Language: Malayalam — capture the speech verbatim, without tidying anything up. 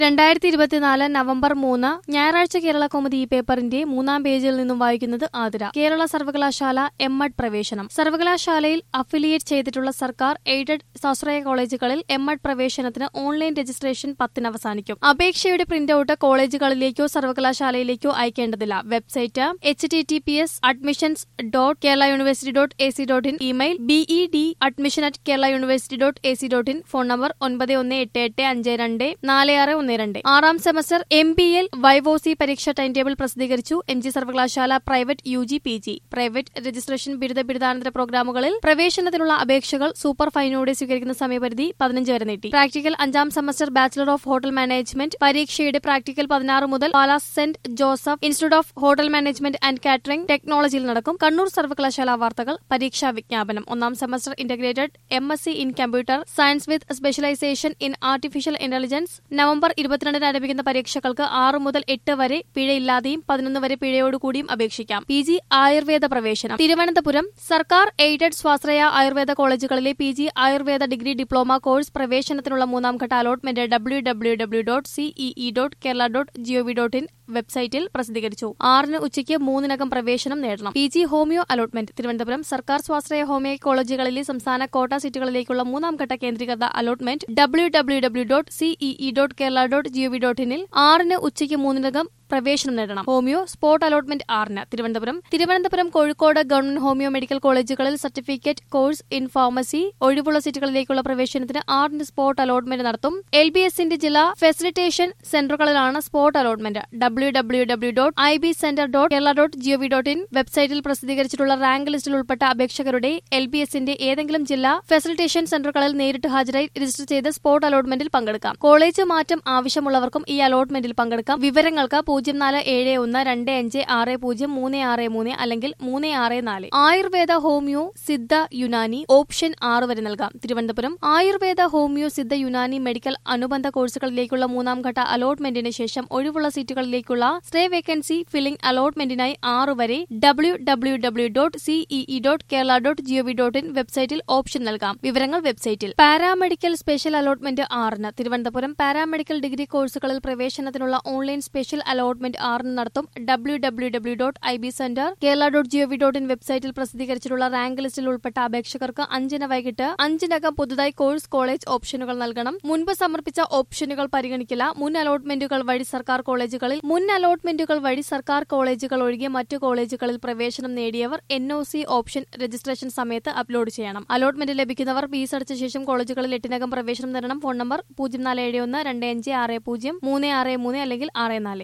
രണ്ടായിരത്തി ഇരുപത്തിനാല് നവംബർ മൂന്ന് ഞായറാഴ്ച കേരള കൗമുദി ഈ പേപ്പറിന്റെ മൂന്നാം പേജിൽ നിന്നും വായിക്കുന്നത് ആതിര. കേരള സർവകലാശാല എം എഡ് പ്രവേശനം. സർവകലാശാലയിൽ അഫിലിയേറ്റ് ചെയ്തിട്ടുള്ള സർക്കാർ എയ്ഡഡ് സ്വാശ്രയ കോളേജുകളിൽ എം എഡ് പ്രവേശനത്തിന് ഓൺലൈൻ രജിസ്ട്രേഷൻ പത്തിന് അവസാനിക്കും. അപേക്ഷയുടെ പ്രിന്റൌട്ട് കോളേജുകളിലേക്കോ സർവകലാശാലയിലേക്കോ അയക്കേണ്ടതില്ല. Website H T T P S admissions dot Kerala university dot A C dot in. Email BE D admission at Kerala university dot A C dot in. Phone number ഒൻപത് ഒന്ന് എട്ട് എട്ട് അഞ്ച് രണ്ട് നാല് ആറ് ഒന്ന് രണ്ട്. ആറാം semester M B L viva voce പരീക്ഷ ടൈം ടേബിൾ പ്രസിദ്ധീകരിച്ചു. എം ജി സർവകലാശാല private U G P G private registration ബിരുദ ബിരുദാനന്തര പ്രോഗ്രാമുകളിൽ പ്രവേശനത്തിനുള്ള അപേക്ഷകൾ സൂപ്പർ ഫൈനോടെ സ്വീകരിക്കുന്ന സമയപരിധി പതിനഞ്ച് വരെ നീട്ടി. പ്രാക്ടിക്കൽ അഞ്ചാം semester bachelor of hotel management പരീക്ഷയുടെ പ്രാക്ടിക്കൽ പതിനാറ് മുതൽ Pala Saint Joseph institute of hotel management and catering ടെക്നോളജിയിൽ നടക്കും. കണ്ണൂർ സർവകലാശാല വാർത്തകൾ. പരീക്ഷാ വിജ്ഞാപനം. ഒന്നാം semester integrated M S C in computer science with specialisation in artificial intelligence November ഇരുപത്തിരണ്ടിന് ആരംഭിക്കുന്ന പരീക്ഷകൾക്ക് ആറ് മുതൽ എട്ട് വരെ പിഴയില്ലാതെയും പതിനൊന്ന് വരെ പിഴയോടുകൂടിയും അപേക്ഷിക്കാം. പി ജി ആയുർവേദ പ്രവേശനം. തിരുവനന്തപുരം സർക്കാർ എയ്ഡഡ് സ്വാശ്രയ ആയുർവേദ കോളേജുകളിലെ P G Ayurveda degree diploma course പ്രവേശനത്തിനുള്ള മൂന്നാം ഘട്ട allotment W W W dot CEE dot Kerala dot GOV dot in വെബ്സൈറ്റിൽ പ്രസിദ്ധീകരിച്ചു. ആറിന് ഉച്ചയ്ക്ക് മൂന്നിനകം പ്രവേശനം നേടണം. P G homeo allotment. Thiruvananthapuram സർക്കാർ സ്വാശ്രയ ഹോമിയോ കോളേജുകളിലെ സംസ്ഥാന കോട്ട സീറ്റുകളിലേക്കുള്ള മൂന്നാം ഘട്ട കേന്ദ്രീകൃത allotment W W W dot CEE dot Kerala dot GOV dot ഇനിൽ ആറിന് ഉച്ചയ്ക്ക് മൂന്നിനകം പ്രവേശനം നേടണം. ഹോമിയോ സ്പോട്ട് അലോട്ട്മെന്റ് ആറിന്. Thiruvananthapuram Thiruvananthapuram Kozhikode government homeo medical കോളേജുകളിൽ സർട്ടിഫിക്കറ്റ് കോഴ്സ് ഇൻ ഫാർമസി ഒഴിവുള്ള സീറ്റുകളിലേക്കുള്ള പ്രവേശനത്തിന് ആറിന് സ്പോട്ട് അലോട്ട്മെന്റ് നടത്തും. എൽ ബി എസിന്റെ ജില്ലാ ഫെസിലിറ്റേഷൻ സെന്ററുകളിലാണ് spot allotment. W W W dot I B centre dot Kerala dot GOV dot in വെബ്സൈറ്റിൽ പ്രസിദ്ധീകരിച്ചിട്ടുള്ള റാങ്ക് ലിസ്റ്റിൽ ഉൾപ്പെട്ട അപേക്ഷകരുടെ എൽ ബി എസിന്റെ ഏതെങ്കിലും ജില്ലാ ഫെസിലിറ്റേഷൻ സെന്ററുകളിൽ നേരിട്ട് ഹാജരായി രജിസ്റ്റർ ചെയ്ത് സ്പോട്ട് അലോട്ട്മെന്റിൽ പങ്കെടുക്കാം. കോളേജ് മാറ്റം ആവശ്യമുള്ളവർക്കും ഈ അലോട്ട്മെന്റിൽ പങ്കെടുക്കാം. വിവരങ്ങൾക്ക് പൂജ്യം നാല് ഏഴ് ഒന്ന് രണ്ട് അഞ്ച് ആറ് പൂജ്യം മൂന്ന് ആറ് മൂന്ന് അല്ലെങ്കിൽ മൂന്ന് ആറ് നാല്. ആയുർവേദ ഹോമിയോ സിദ്ധ യുനാനി ഓപ്ഷൻ ആറ് വരെ നൽകാം. തിരുവനന്തപുരം ആയുർവേദ ഹോമിയോ സിദ്ധ യുനാനി മെഡിക്കൽ അനുബന്ധ കോഴ്സുകളിലേക്കുള്ള മൂന്നാം ഘട്ട അലോട്ട്മെന്റിന് ശേഷം ഒഴിവുള്ള സീറ്റുകളിലേക്കുള്ള സ്റ്റേ വേക്കൻസി ഫില്ലിംഗ് അലോട്ട്മെന്റിനായി ആറ് വരെ W W W dot CEE dot Kerala dot GOV dot in വെബ്സൈറ്റിൽ ഓപ്ഷൻ നൽകാം. വിവരങ്ങൾ വെബ്സൈറ്റിൽ. പാരാമെഡിക്കൽ സ്പെഷ്യൽ അലോട്ട്മെന്റ് ആറിന്. തിരുവനന്തപുരം പാരാമെഡിക്കൽ ഡിഗ്രി കോഴ്സുകളിൽ പ്രവേശനത്തിനുള്ള ഓൺലൈൻ സ്പെഷ്യൽ അലോട്ട്മെന്റ് ആറിന് നടത്തും. W W W dot I B centre Kerala dot GOV dot in വെബ്സൈറ്റിൽ പ്രസിദ്ധീകരിച്ചിട്ടുള്ള റാങ്ക് ലിസ്റ്റിൽ ഉൾപ്പെട്ട അപേക്ഷകർക്ക് അഞ്ചിന് വൈകിട്ട് അഞ്ചിനകം പുതുതായി കോഴ്സ് കോളേജ് ഓപ്ഷനുകൾ നൽകണം. മുൻപ് സമർപ്പിച്ച ഓപ്ഷനുകൾ പരിഗണിക്കില്ല. മുൻ അലോട്ട്മെന്റുകൾ വഴി സർക്കാർ കോളേജുകളിൽ മുൻ അലോട്ട്മെന്റുകൾ വഴി സർക്കാർ കോളേജുകൾ ഒഴികെ മറ്റു കോളേജുകളിൽ പ്രവേശനം നേടിയവർ N O C option registration സമയത്ത് അപ്ലോഡ് ചെയ്യണം. അലോട്ട്മെന്റ് ലഭിക്കുന്നവർ ഫീസ് അടച്ച ശേഷം കോളേജുകളിൽ എട്ടിനകം പ്രവേശനം നേടണം. ഫോൺ നമ്പർ പൂജ്യം നാല് ഏഴ് ഒന്ന് രണ്ട് അഞ്ച് ആറ് പൂജ്യം മൂന്ന് ആറ് മൂന്ന് അല്ലെങ്കിൽ ആറ് നാല്.